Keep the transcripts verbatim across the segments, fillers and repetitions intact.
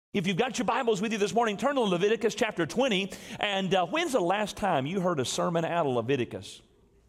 If you've got your Bibles with you this morning, turn to Leviticus chapter twenty. And uh, when's the last time you heard a sermon out of Leviticus?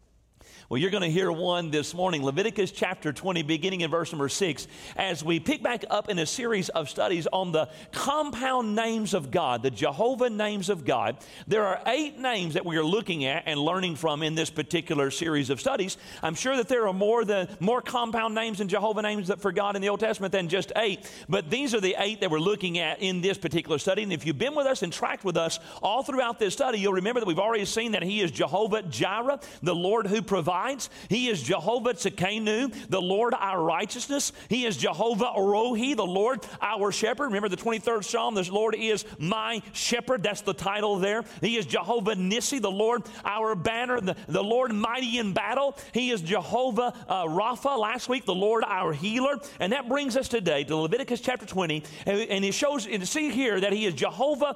Well, you're going to hear one this morning, Leviticus chapter twenty, beginning in verse number six, as we pick back up in a series of studies on the compound names of God, the Jehovah names of God. There are eight names that we are looking at and learning from in this particular series of studies. I'm sure that there are more than more compound names and Jehovah names that for God in the Old Testament than just eight, but these are the eight that we're looking at in this particular study. And if you've been with us and tracked with us all throughout this study, you'll remember that we've already seen that He is Jehovah Jireh, the Lord who provides. He is Jehovah Tzidkenu, the Lord our righteousness. He is Jehovah Rohi, the Lord our shepherd. Remember the twenty-third Psalm, the Lord is my shepherd. That's the title there. He is Jehovah Nissi, the Lord our banner, the, the Lord mighty in battle. He is Jehovah uh, Rapha, last week, the Lord our healer. And that brings us today to Leviticus chapter twenty. And, and it shows, and see here that He is Jehovah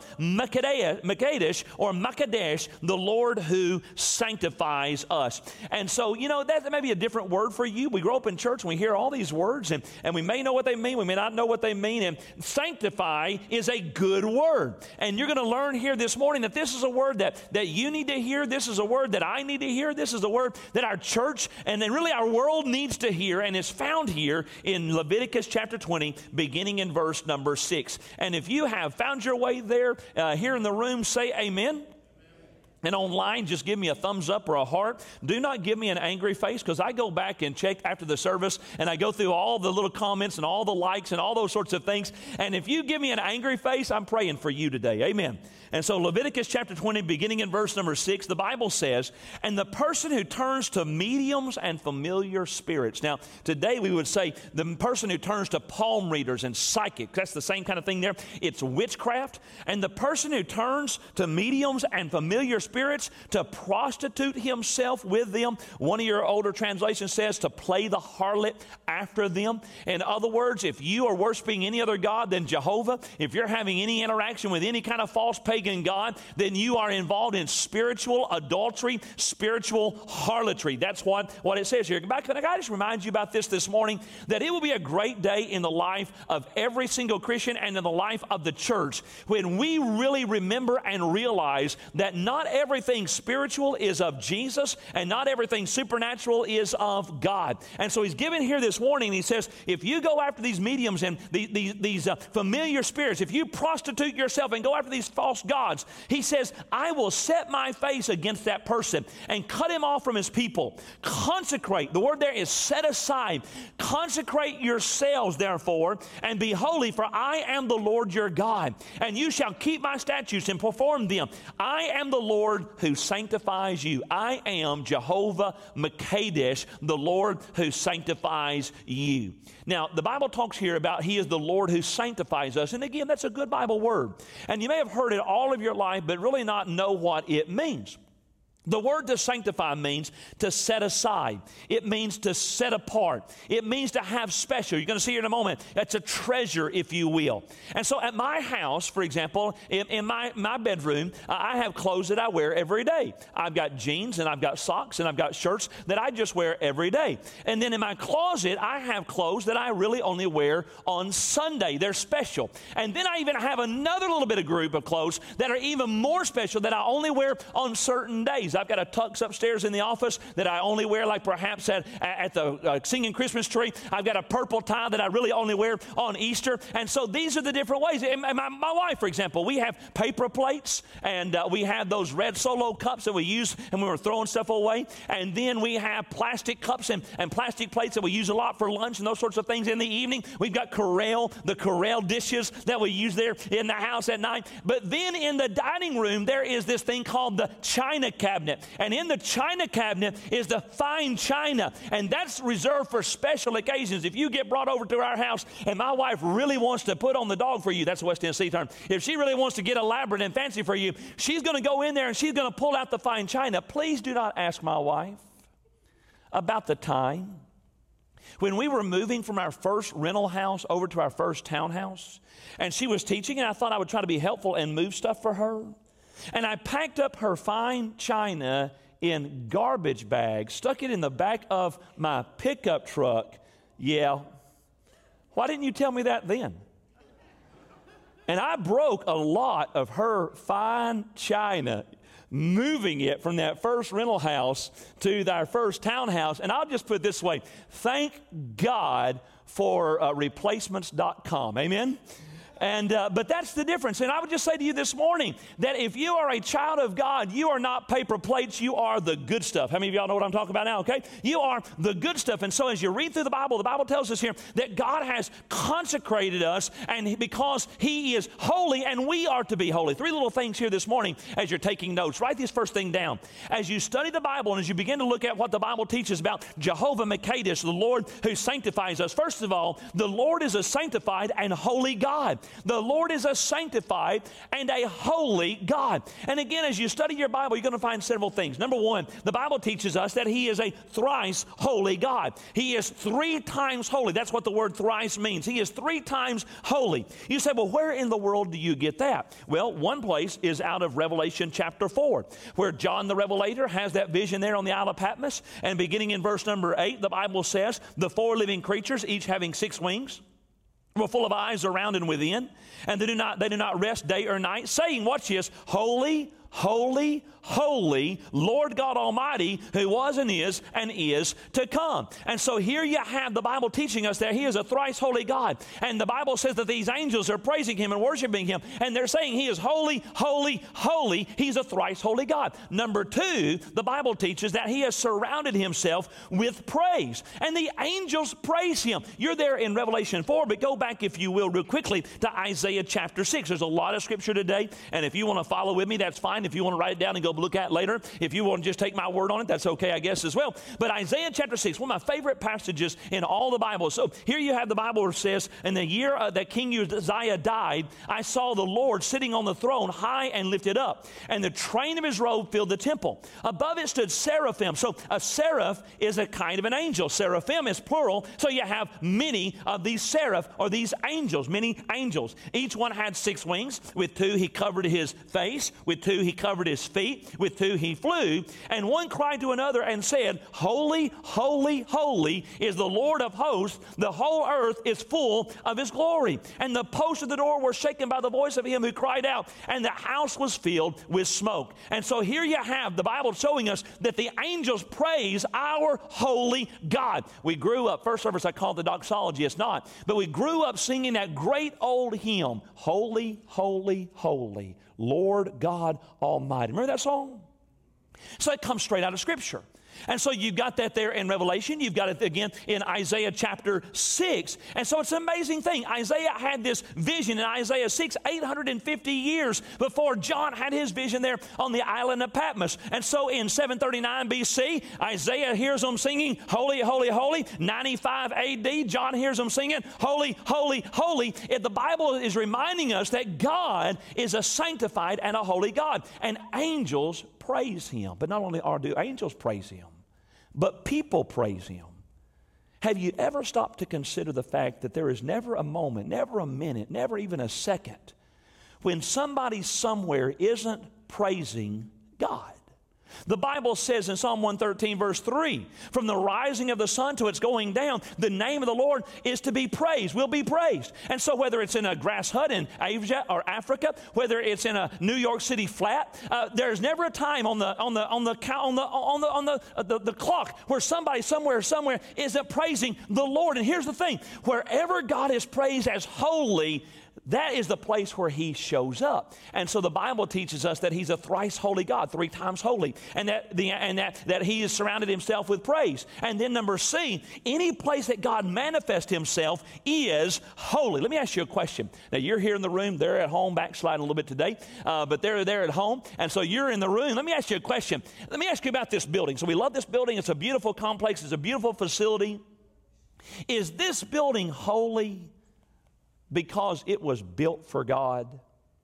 Makadesh, or Makadesh, the Lord who sanctifies us. And so, you know, that, that may be a different word for you. We grow up in church and we hear all these words, and, and we may know what they mean. We may not know what they mean. And sanctify is a good word. And you're going to learn here this morning that this is a word that, that you need to hear. This is a word that I need to hear. This is a word that our church and then really our world needs to hear, and is found here in Leviticus chapter twenty, beginning in verse number six. And if you have found your way there, uh, here in the room, say amen. And online, just give me a thumbs up or a heart. Do not give me an angry face, because I go back and check after the service, and I go through all the little comments and all the likes and all those sorts of things. And if you give me an angry face, I'm praying for you today. Amen. And so Leviticus chapter twenty, beginning in verse number six, the Bible says, "And the person who turns to mediums and familiar spirits." Now, today we would say the person who turns to palm readers and psychics. That's the same kind of thing there. It's witchcraft. And the person who turns to mediums and familiar spirits, spirits to prostitute himself with them. One of your older translations says to play the harlot after them. In other words, if you are worshiping any other god than Jehovah, if you're having any interaction with any kind of false pagan god, then you are involved in spiritual adultery, spiritual harlotry. That's what, what it says here. Back, can I just remind you about this this morning, that it will be a great day in the life of every single Christian and in the life of the church when we really remember and realize that not every Everything spiritual is of Jesus, and not everything supernatural is of God. And so He's given here this warning. He says, if you go after these mediums and the, the, these uh, familiar spirits, if you prostitute yourself and go after these false gods, He says, I will set my face against that person and cut him off from his people. Consecrate. The word there is set aside. Consecrate yourselves, therefore, and be holy, for I am the Lord your God. And you shall keep my statutes and perform them. I am the Lord who sanctifies you. I am Jehovah Makadesh, the Lord who sanctifies you. Now, the Bible talks here about He is the Lord who sanctifies us. And again, that's a good Bible word. And you may have heard it all of your life, but really not know what it means. The word to sanctify means to set aside. It means to set apart. It means to have special. You're going to see here in a moment. That's a treasure, if you will. And so at my house, for example, in, in my, my bedroom, uh, I have clothes that I wear every day. I've got jeans and I've got socks and I've got shirts that I just wear every day. And then in my closet, I have clothes that I really only wear on Sunday. They're special. And then I even have another little bit of group of clothes that are even more special that I only wear on certain days. I've got a tux upstairs in the office that I only wear like perhaps at, at the uh, singing Christmas tree. I've got a purple tie that I really only wear on Easter. And so these are the different ways. And my, my wife, for example, we have paper plates, and uh, we have those red Solo cups that we use and we were throwing stuff away. And then we have plastic cups and, and plastic plates that we use a lot for lunch and those sorts of things in the evening. We've got Corelle, the Corelle dishes that we use there in the house at night. But then in the dining room, there is this thing called the china cabinet. And in the china cabinet is the fine china. And that's reserved for special occasions. If you get brought over to our house and my wife really wants to put on the dog for you, that's a West Tennessee term. If she really wants to get elaborate and fancy for you, she's going to go in there and she's going to pull out the fine china. Please do not ask my wife about the time when we were moving from our first rental house over to our first townhouse. And she was teaching, and I thought I would try to be helpful and move stuff for her. And I packed up her fine china in garbage bags, stuck it in the back of my pickup truck. Yeah. Why didn't you tell me that then? And I broke a lot of her fine china, moving it from that first rental house to our first townhouse. And I'll just put it this way. Thank God for uh, replacements dot com. Amen? And, uh, but that's the difference. And I would just say to you this morning that if you are a child of God, you are not paper plates, you are the good stuff. How many of y'all know what I'm talking about now, okay? You are the good stuff. And so as you read through the Bible, the Bible tells us here that God has consecrated us, and because He is holy and we are to be holy. Three little things here this morning as you're taking notes. Write this first thing down. As you study the Bible and as you begin to look at what the Bible teaches about Jehovah Makadesh, the Lord who sanctifies us, first of all, the Lord is a sanctified and holy God. The Lord is a sanctified and a holy God. And again, as you study your Bible, you're going to find several things. Number one, the Bible teaches us that He is a thrice holy God. He is three times holy. That's what the word thrice means. He is three times holy. You say, well, where in the world do you get that? Well, one place is out of Revelation chapter four, where John the Revelator has that vision there on the Isle of Patmos. And beginning in verse number eight, the Bible says, the four living creatures, each having six wings, were full of eyes around and within, and they do not they do not rest day or night, saying, watch this, holy, holy, holy, Lord God Almighty, who was and is and is to come. And so here you have the Bible teaching us that He is a thrice holy God. And the Bible says that these angels are praising Him and worshiping Him. And they're saying He is holy, holy, holy. He's a thrice holy God. Number two, the Bible teaches that He has surrounded Himself with praise. And the angels praise Him. You're there in Revelation four, but go back, if you will, real quickly to Isaiah chapter six. There's a lot of scripture today. And if you want to follow with me, that's fine. If you want to write it down and go look at it later, if you want to just take my word on it, that's okay, I guess, as well. But Isaiah chapter six, one of my favorite passages in all the Bible. So here you have the Bible where it says, in the year uh, that King Uzziah died, I saw the Lord sitting on the throne, high and lifted up, and the train of His robe filled the temple. Above it stood seraphim. So a seraph is a kind of an angel. Seraphim is plural, so you have many of these seraph, or these angels, many angels. Each one had six wings. With two He covered His face, with two He covered His feet, with two He flew, and one cried to another and said, holy, holy, holy is the Lord of hosts. The whole earth is full of His glory. And the posts of the door were shaken by the voice of Him who cried out, and the house was filled with smoke. And so here you have the Bible showing us that the angels praise our holy God. We grew up, first service I called the doxology, it's not, but we grew up singing that great old hymn, holy, holy, holy, Lord God Almighty. Remember that song? So it comes straight out of Scripture. And so you've got that there in Revelation. You've got it again in Isaiah chapter six. And so it's an amazing thing. Isaiah had this vision in Isaiah six, eight hundred fifty years before John had his vision there on the island of Patmos. And so in seven thirty-nine B C, Isaiah hears them singing, holy, holy, holy. ninety-five A D, John hears them singing, holy, holy, holy. If the Bible is reminding us that God is a sanctified and a holy God. And angels praise Him. But not only are do angels praise Him, but people praise Him. Have you ever stopped to consider the fact that there is never a moment, never a minute, never even a second when somebody somewhere isn't praising God? The Bible says in Psalm one thirteen, verse three, from the rising of the sun to its going down, the name of the Lord is to be praised, will be praised. And so whether it's in a grass hut in Asia or Africa, whether it's in a New York City flat, uh, there's never a time on the on the on the on the on the on the, uh, the the clock where somebody somewhere somewhere isn't praising the Lord. And here's the thing: wherever God is praised as holy, that is the place where He shows up. And so the Bible teaches us that He's a thrice holy God, three times holy, and that the and that, that He has surrounded Himself with praise. And then number C, any place that God manifests Himself is holy. Let me ask you a question. Now you're here in the room, they're at home, backsliding a little bit today, uh, but they're there at home, and so you're in the room. Let me ask you a question. Let me ask you about this building. So we love this building. It's a beautiful complex. It's a beautiful facility. Is this building holy because it was built for God?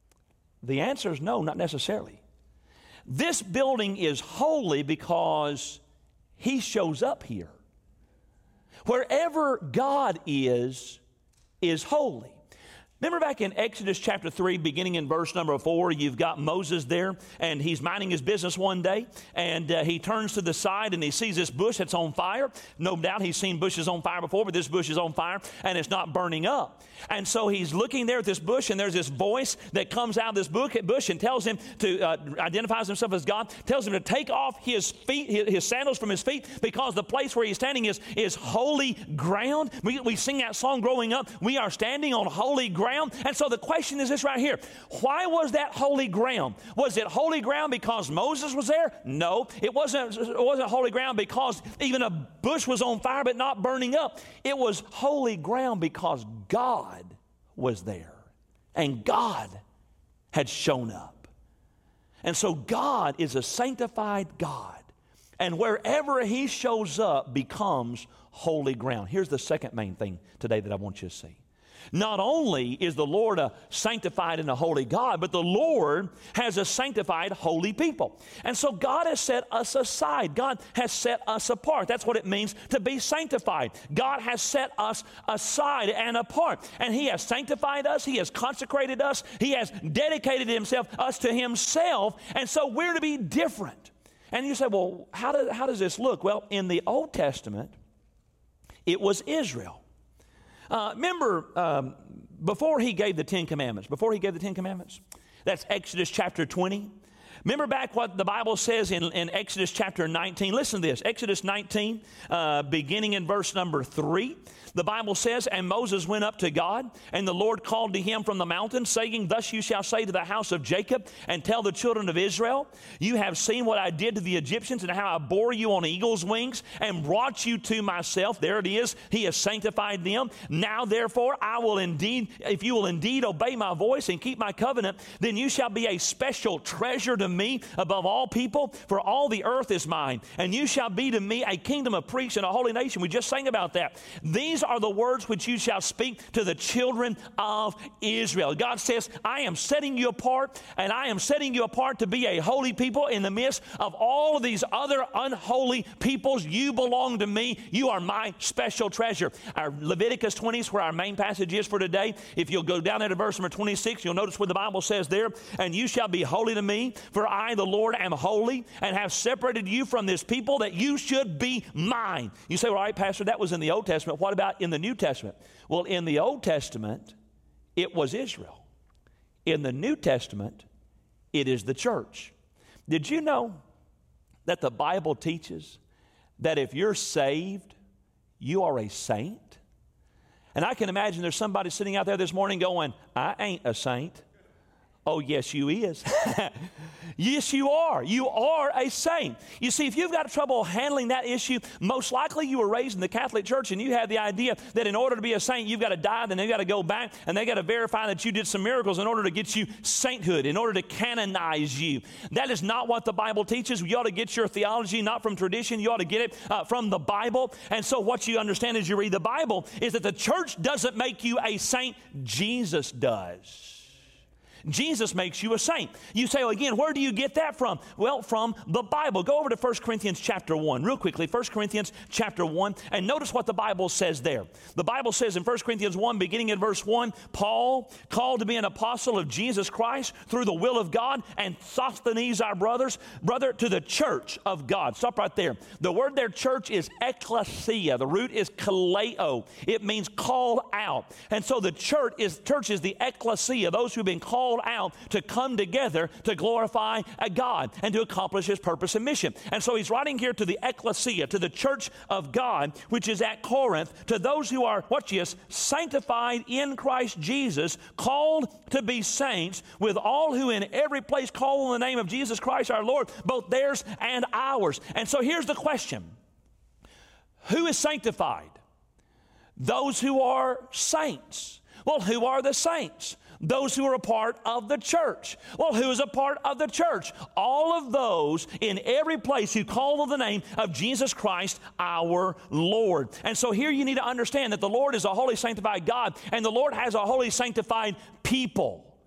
The answer is no, not necessarily. This building is holy because He shows up here. Wherever God is, is holy. Remember back in Exodus chapter three, beginning in verse number four, you've got Moses there, and he's minding his business one day, and uh, he turns to the side, and he sees this bush that's on fire. No doubt he's seen bushes on fire before, but this bush is on fire, and it's not burning up. And so he's looking there at this bush, and there's this voice that comes out of this bush and tells him to, uh, identifies himself as God, tells him to take off his feet, his sandals from his feet, because the place where he's standing is, is holy ground. We, we sing that song growing up, we are standing on holy ground. And so the question is this right here. Why was that holy ground? Was it holy ground because Moses was there? No. It wasn't, it wasn't holy ground because even a bush was on fire but not burning up. It was holy ground because God was there. And God had shown up. And so God is a sanctified God. And wherever He shows up becomes holy ground. Here's the second main thing today that I want you to see. Not only is the Lord a sanctified and a holy God, but the Lord has a sanctified holy people. And so God has set us aside. God has set us apart. That's what it means to be sanctified. God has set us aside and apart. And He has sanctified us. He has consecrated us. He has dedicated himself, us to Himself. And so we're to be different. And you say, well, how does, how does this look? Well, in the Old Testament, it was Israel. Uh, remember, um, before He gave the Ten Commandments, before He gave the Ten Commandments, that's Exodus chapter twenty. Remember back what the Bible says in, in Exodus chapter nineteen. Listen to this, Exodus nineteen, uh, beginning in verse number three. The Bible says, and Moses went up to God, and the Lord called to him from the mountain, saying, thus you shall say to the house of Jacob, and tell the children of Israel, you have seen what I did to the Egyptians, and how I bore you on eagle's wings, and brought you to myself. There it is. He has sanctified them. Now therefore I will indeed, if you will indeed obey my voice and keep my covenant, then you shall be a special treasure to me above all people, for all the earth is mine, and you shall be to me a kingdom of priests and a holy nation. We just sang about that. These are the words which you shall speak to the children of Israel. God says, I am setting you apart, and I am setting you apart to be a holy people in the midst of all of these other unholy peoples. You belong to me. You are my special treasure. Our Leviticus twenty is where our main passage is for today. If you'll go down there to verse number twenty-six, you'll notice what the Bible says there, and you shall be holy to me, for I, the Lord, am holy, and have separated you from this people, that you should be mine. You say, well, all right, Pastor, that was in the Old Testament. What about in the New Testament? Well, in the Old Testament, it was Israel. In the New Testament, it is the church. Did you know that the Bible teaches that if you're saved, you are a saint? And I can imagine there's somebody sitting out there this morning going, I ain't a saint. Oh, yes, you is. Yes, you are. You are a saint. You see, if you've got trouble handling that issue, most likely you were raised in the Catholic Church and you had the idea that in order to be a saint, you've got to die, then they've got to go back and they've got to verify that you did some miracles in order to get you sainthood, in order to canonize you. That is not what the Bible teaches. You ought to get your theology not from tradition. You ought to get it uh, from the Bible. And so what you understand as you read the Bible is that the church doesn't make you a saint. Jesus does. Jesus makes you a saint. You say, well, again, where do you get that from? Well, from the Bible. Go over to First Corinthians chapter one, real quickly. First Corinthians chapter one, and notice what the Bible says there. The Bible says in First Corinthians one, beginning in verse one, Paul, called to be an apostle of Jesus Christ through the will of God, and Sosthenes, our brothers, brother, to the church of God. Stop right there. The word there, church, is ecclesia. The root is kaleo. It means called out. And so the church is, church is the ecclesia, those who've been called out to come together to glorify a God and to accomplish His purpose and mission. And so he's writing here to the ecclesia, to the church of God, which is at Corinth, to those who are, watch this, sanctified in Christ Jesus, called to be saints, with all who in every place call on the name of Jesus Christ our Lord, both theirs and ours. And so here's the question. Who is sanctified? Those who are saints. Well, who are the saints? Those who are a part of the church. Well, who is a part of the church? All of those in every place who call on the name of Jesus Christ, our Lord. And so here you need to understand that the Lord is a holy, sanctified God, and the Lord has a holy, sanctified people.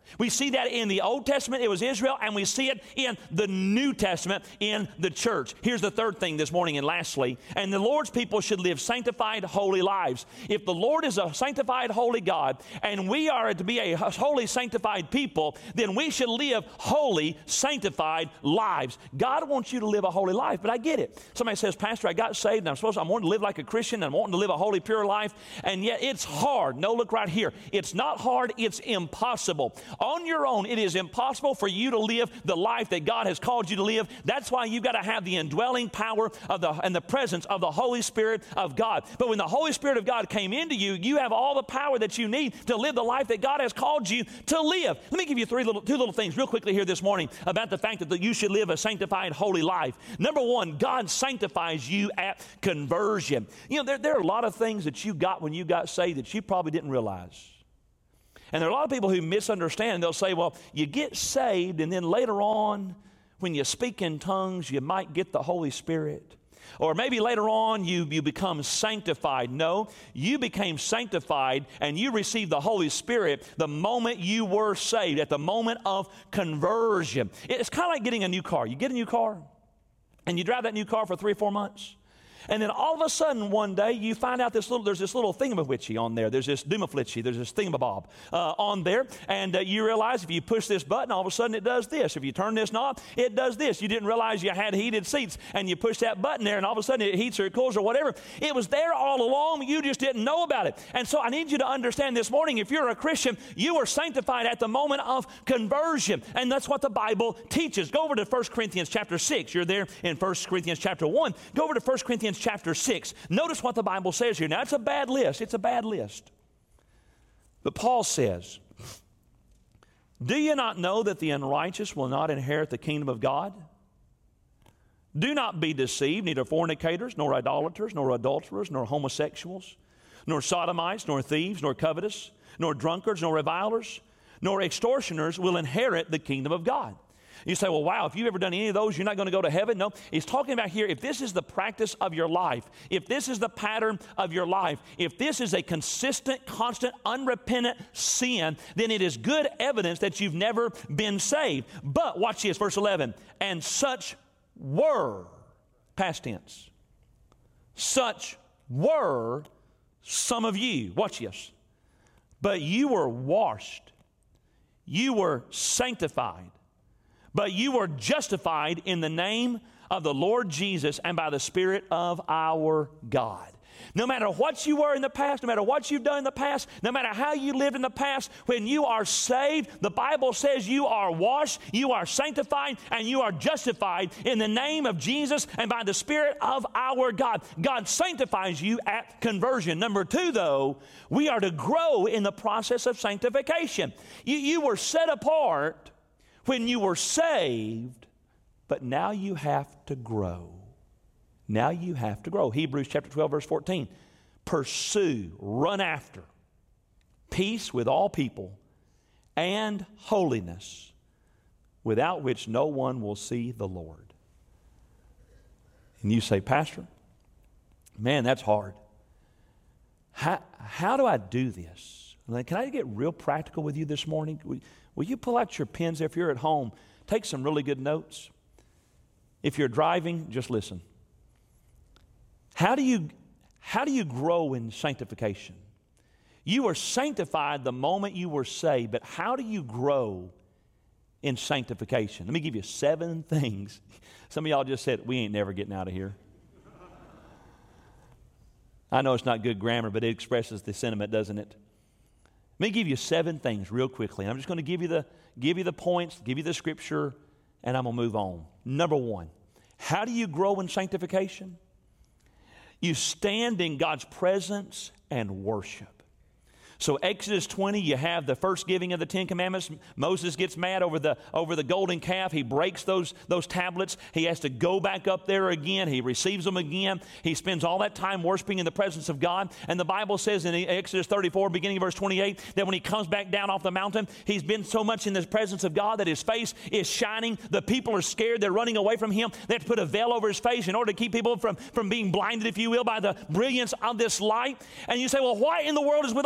We see that in the Old Testament, it was Israel, and we see it in the New Testament in the church. Here's the third thing this morning, and lastly, and the Lord's people should live sanctified, holy lives. If the Lord is a sanctified, holy God, and we are to be a holy, sanctified people, then we should live holy, sanctified lives. God wants you to live a holy life, but I get it. Somebody says, Pastor, I got saved, and I'm supposed to, I'm wanting to live like a Christian, and I'm wanting to live a holy, pure life, and yet it's hard. No, look right here. It's not hard, it's impossible. On your own, it is impossible for you to live the life that God has called you to live. That's why you've got to have the indwelling power of the and the presence of the Holy Spirit of God. But when the Holy Spirit of God came into you, you have all the power that you need to live the life that God has called you to live. Let me give you three little, two little things real quickly here this morning about the fact that you should live a sanctified, holy life. Number one, God sanctifies you at conversion. You know, there, there are a lot of things that you got when you got saved that you probably didn't realize. And there are a lot of people who misunderstand. They'll say, well, you get saved, and then later on, when you speak in tongues, you might get the Holy Spirit. Or maybe later on, you, you become sanctified. No, you became sanctified, and you received the Holy Spirit the moment you were saved, at the moment of conversion. It's kind of like getting a new car. You get a new car, and you drive that new car for three or four months. And then all of a sudden one day you find out this little, there's this little thingamawitchy on there. There's this doomaflitchy, there's this thingamabob uh, on there. And uh, you realize if you push this button, all of a sudden it does this. If you turn this knob, it does this. You didn't realize you had heated seats, and you push that button there, and all of a sudden it heats or it cools or whatever. It was there all along, but you just didn't know about it. And so I need you to understand this morning, if you're a Christian, you are sanctified at the moment of conversion. And that's what the Bible teaches. Go over to First Corinthians chapter six. You're there in First Corinthians chapter one. Go over to First Corinthians chapter six. Notice what the Bible says here. Now, it's a bad list. It's a bad list. But Paul says, do you not know that the unrighteous will not inherit the kingdom of God? Do not be deceived, neither fornicators, nor idolaters, nor adulterers, nor homosexuals, nor sodomites, nor thieves, nor covetous, nor drunkards, nor revilers, nor extortioners will inherit the kingdom of God. You say, well, wow, if you've ever done any of those, you're not going to go to heaven. No, he's talking about here, if this is the practice of your life, if this is the pattern of your life, if this is a consistent, constant, unrepentant sin, then it is good evidence that you've never been saved. But watch this, verse eleven, and such were, past tense, such were some of you. Watch this. But you were washed, you were sanctified, but you were justified in the name of the Lord Jesus and by the Spirit of our God. No matter what you were in the past, no matter what you've done in the past, no matter how you lived in the past, when you are saved, the Bible says you are washed, you are sanctified, and you are justified in the name of Jesus and by the Spirit of our God. God sanctifies you at conversion. Number two, though, we are to grow in the process of sanctification. You, you were set apart when you were saved, but now you have to grow. Now you have to grow. Hebrews chapter twelve, verse fourteen. Pursue, run after peace with all people and holiness, without which no one will see the Lord. And you say, Pastor, man, that's hard. How, how do I do this? Can I get real practical with you this morning? Will you pull out your pens if you're at home? Take some really good notes. If you're driving, just listen. How do you, how do you grow in sanctification? You were sanctified the moment you were saved, but how do you grow in sanctification? Let me give you seven things. Some of y'all just said, we ain't never getting out of here. I know it's not good grammar, but it expresses the sentiment, doesn't it? Let me give you seven things real quickly. I'm just going to give you the give you the points, give you the scripture, and I'm going to move on. Number one, how do you grow in sanctification? You stand in God's presence and worship. So Exodus twenty, you have the first giving of the Ten Commandments. Moses gets mad over the over the golden calf. He breaks those, those tablets. He has to go back up there again. He receives them again. He spends all that time worshiping in the presence of God. And the Bible says in Exodus thirty-four, beginning of verse twenty-eight, that when he comes back down off the mountain, he's been so much in the presence of God that his face is shining. The people are scared. They're running away from him. They have to put a veil over his face in order to keep people from, from being blinded, if you will, by the brilliance of this light. And you say, well, why in the world is with all the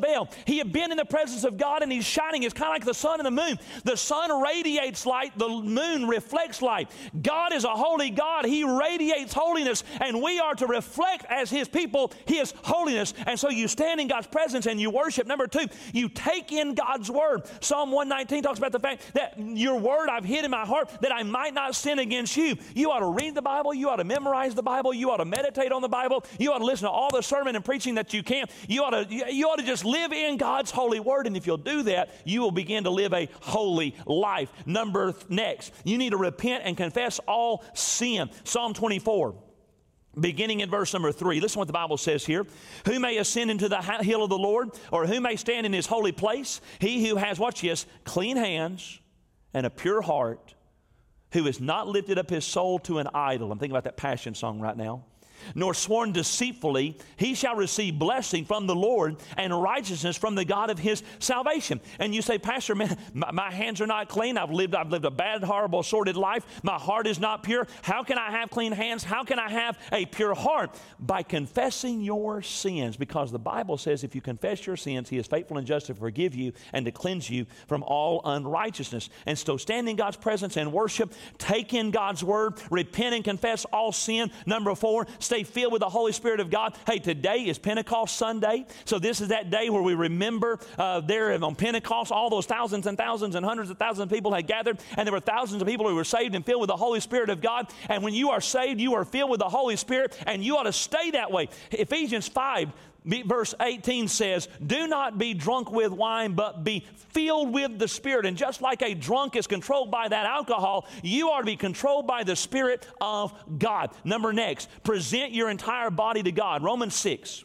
veil. He had been in the presence of God, and he's shining. It's kind of like the sun and the moon. The sun radiates light. The moon reflects light. God is a holy God. He radiates holiness, and we are to reflect as his people his holiness. And so you stand in God's presence and you worship. Number two, you take in God's word. Psalm one nineteen talks about the fact that your word I've hid in my heart that I might not sin against you. You ought to read the Bible. You ought to memorize the Bible. You ought to meditate on the Bible. You ought to listen to all the sermon and preaching that you can. You ought to, you ought to just live in God's holy word. And if you'll do that, you will begin to live a holy life. Number th- next, you need to repent and confess all sin. Psalm twenty-four. Beginning in verse number three, listen to what the Bible says here. Who may ascend into the hill of the Lord, or who may stand in his holy place? He who has, watch this, clean hands and a pure heart, who has not lifted up his soul to an idol. I'm thinking about that Passion song right now. Nor sworn deceitfully, he shall receive blessing from the Lord and righteousness from the God of his salvation. And you say, Pastor, man, my, my hands are not clean. I've lived, I've lived a bad, horrible, sordid life. My heart is not pure. How can I have clean hands? How can I have a pure heart? By confessing your sins, because the Bible says if you confess your sins, he is faithful and just to forgive you and to cleanse you from all unrighteousness. And so stand in God's presence and worship. Take in God's word. Repent and confess all sin. Number four, stay filled with the Holy Spirit of God. Hey, today is Pentecost Sunday. So this is that day where we remember uh, there on Pentecost, all those thousands and thousands and hundreds of thousands of people had gathered, and there were thousands of people who were saved and filled with the Holy Spirit of God. And when you are saved, you are filled with the Holy Spirit, and you ought to stay that way. Ephesians five, verse eighteen says, do not be drunk with wine, but be filled with the Spirit. And just like a drunk is controlled by that alcohol, you are to be controlled by the Spirit of God. Number next, present your entire body to God. Romans six.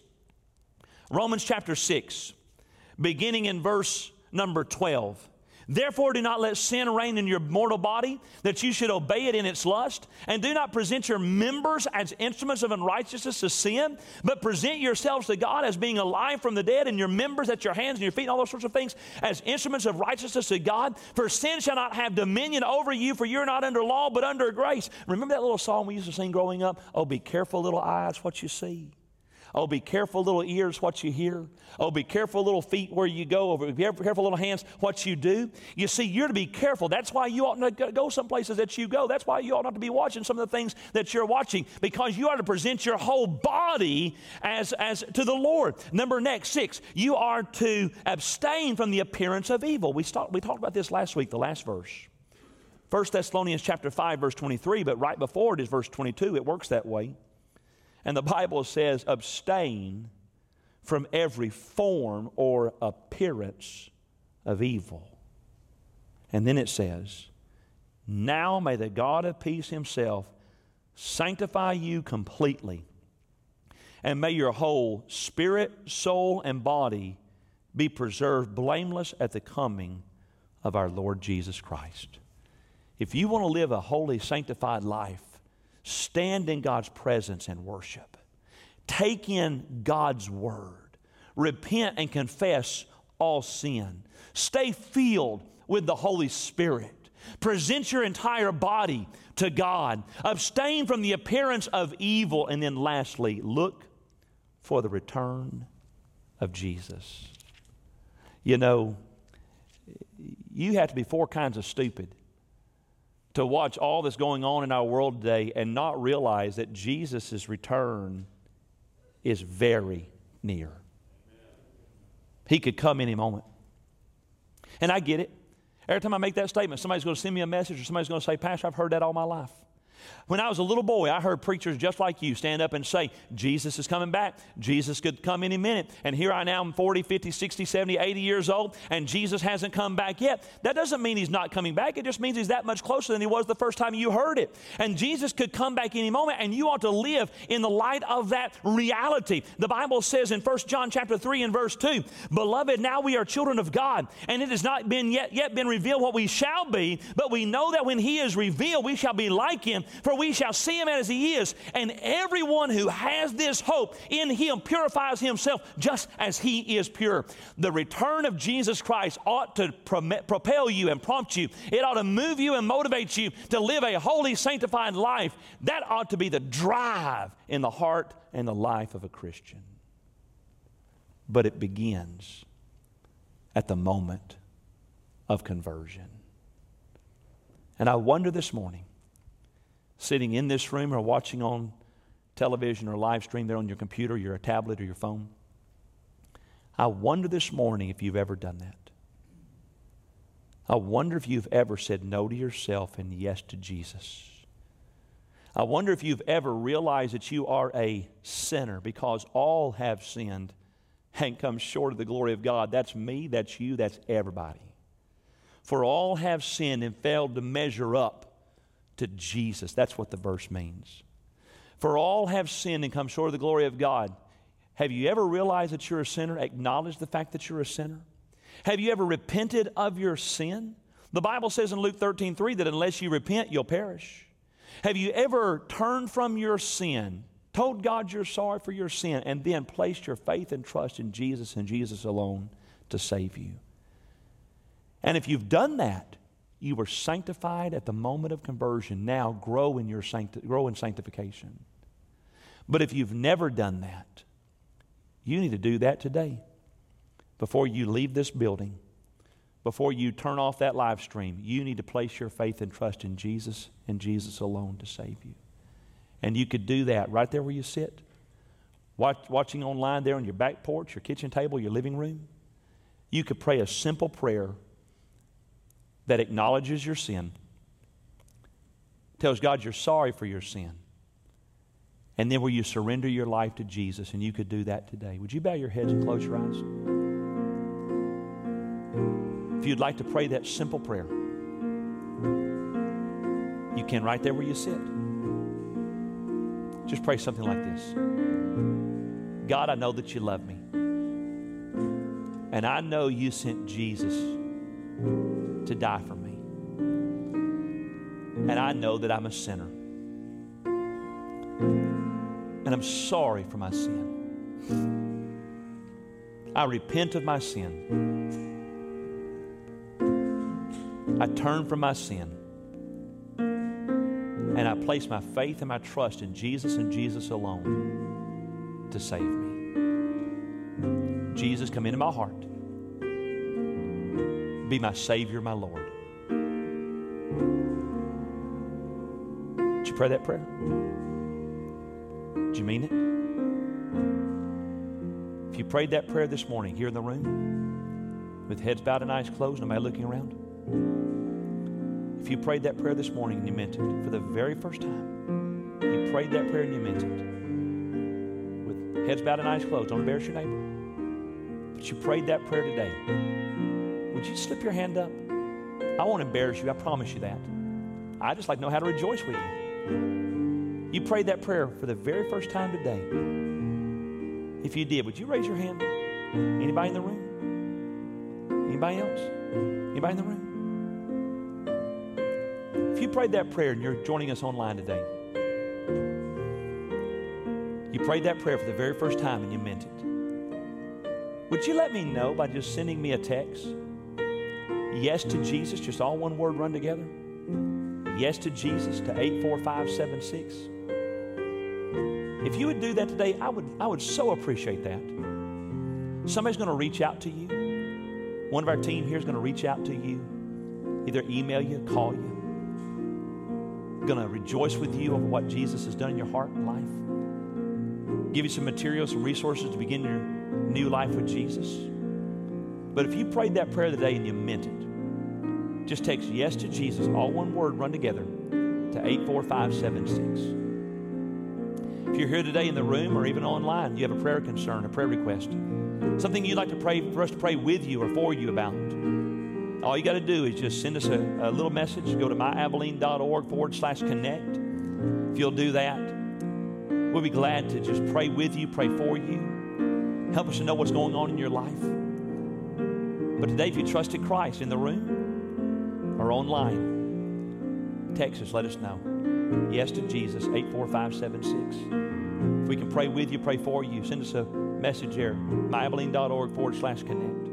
Romans chapter six, beginning in verse number twelve. Therefore, do not let sin reign in your mortal body, that you should obey it in its lust. And do not present your members as instruments of unrighteousness to sin, but present yourselves to God as being alive from the dead, and your members at your hands and your feet, and all those sorts of things, as instruments of righteousness to God. For sin shall not have dominion over you, for you're not under law, but under grace. Remember that little song we used to sing growing up? Oh, be careful, little eyes, what you see. Oh, be careful, little ears, what you hear. Oh, be careful, little feet, where you go. Oh, be careful, little hands, what you do. You see, you're to be careful. That's why you ought not to go some places that you go. That's why you ought not to be watching some of the things that you're watching, because you are to present your whole body as, as to the Lord. Number next, six, you are to abstain from the appearance of evil. We, start, we talked about this last week, the last verse. First Thessalonians chapter five, verse twenty-three, but right before it is verse twenty-two. It works that way. And the Bible says, abstain from every form or appearance of evil. And then it says, now may the God of peace himself sanctify you completely, and may your whole spirit, soul, and body be preserved blameless at the coming of our Lord Jesus Christ. If you want to live a holy, sanctified life, stand in God's presence and worship. Take in God's word. Repent and confess all sin. Stay filled with the Holy Spirit. Present your entire body to God. Abstain from the appearance of evil. And then lastly, look for the return of Jesus. You know, you have to be four kinds of stupid to watch all that's going on in our world today and not realize that Jesus' return is very near. He could come any moment. And I get it. Every time I make that statement, somebody's going to send me a message, or somebody's going to say, Pastor, I've heard that all my life. When I was a little boy, I heard preachers just like you stand up and say, Jesus is coming back. Jesus could come any minute. And here I now am forty, fifty, sixty, seventy, eighty years old, and Jesus hasn't come back yet. That doesn't mean he's not coming back. It just means he's that much closer than he was the first time you heard it. And Jesus could come back any moment, and you ought to live in the light of that reality. The Bible says in First John chapter three and verse two, Beloved, now we are children of God, and it has not been yet, yet been revealed what we shall be, but we know that when he is revealed, we shall be like him, for we shall see him as he is. And everyone who has this hope in him purifies himself just as he is pure. The return of Jesus Christ ought to propel you and prompt you. It ought to move you and motivate you to live a holy, sanctified life. That ought to be the drive in the heart and the life of a Christian. But it begins at the moment of conversion. And I wonder this morning, sitting in this room or watching on television or live stream there on your computer, your tablet, or your phone, I wonder this morning if you've ever done that. I wonder if you've ever said no to yourself and yes to Jesus. I wonder if you've ever realized that you are a sinner, because all have sinned and come short of the glory of God. That's me, that's you, that's everybody. For all have sinned and failed to measure up to Jesus. That's what the verse means. For all have sinned and come short of the glory of God. Have you ever realized that you're a sinner? Acknowledge the fact that you're a sinner? Have you ever repented of your sin? The Bible says in Luke thirteen three that unless you repent, you'll perish. Have you ever turned from your sin, told God you're sorry for your sin, and then placed your faith and trust in Jesus and Jesus alone to save you? And if you've done that, you were sanctified at the moment of conversion. Now grow in your sancti- grow in sanctification. But if you've never done that, you need to do that today. Before you leave this building, before you turn off that live stream, you need to place your faith and trust in Jesus and Jesus alone to save you. And you could do that right there where you sit, watch, watching online there on your back porch, your kitchen table, your living room. You could pray a simple prayer that acknowledges your sin, tells God you're sorry for your sin, and then where you surrender your life to Jesus. And you could do that today. Would you bow your heads and close your eyes? If you'd like to pray that simple prayer, you can right there where you sit. Just pray something like this. God, I know that you love me. And I know you sent Jesus to die for me. And I know that I'm a sinner. And I'm sorry for my sin. I repent of my sin. I turn from my sin. And I place my faith and my trust in Jesus and Jesus alone to save me. Jesus, come into my heart. Be my Savior, my Lord. Did you pray that prayer? Did you mean it? If you prayed that prayer this morning here in the room, with heads bowed and eyes closed, nobody looking around, if you prayed that prayer this morning and you meant it for the very first time, you prayed that prayer and you meant it, with heads bowed and eyes closed, don't embarrass your neighbor, but you prayed that prayer today, would you slip your hand up? I won't embarrass you, I promise you that. I just like to know how to rejoice with you. You prayed that prayer for the very first time today. If you did, would you raise your hand? Anybody in the room? Anybody else? Anybody in the room? If you prayed that prayer and you're joining us online today, you prayed that prayer for the very first time and you meant it, would you let me know by just sending me a text? Yes to Jesus, just all one word run together. Yes to Jesus to eight four five seven six. If you would do that today, I would, I would so appreciate that. Somebody's going to reach out to you. One of our team here is going to reach out to you, either email you, call you. Going to rejoice with you over what Jesus has done in your heart and life. Give you some materials, some resources to begin your new life with Jesus. But if you prayed that prayer today and you meant it, just text yes to Jesus, all one word, run together, to eight four five seven six. If you're here today in the room or even online, you have a prayer concern, a prayer request, something you'd like to pray for us to pray with you or for you about, all you got to do is just send us a, a little message. Go to myabilene.org forward slash connect. If you'll do that, we'll be glad to just pray with you, pray for you, help us to know what's going on in your life. But today, if you trusted Christ in the room or online, text us, let us know. Yes to Jesus, eight four five seven six. If we can pray with you, pray for you, send us a message there, myabilene.org forward slash connect.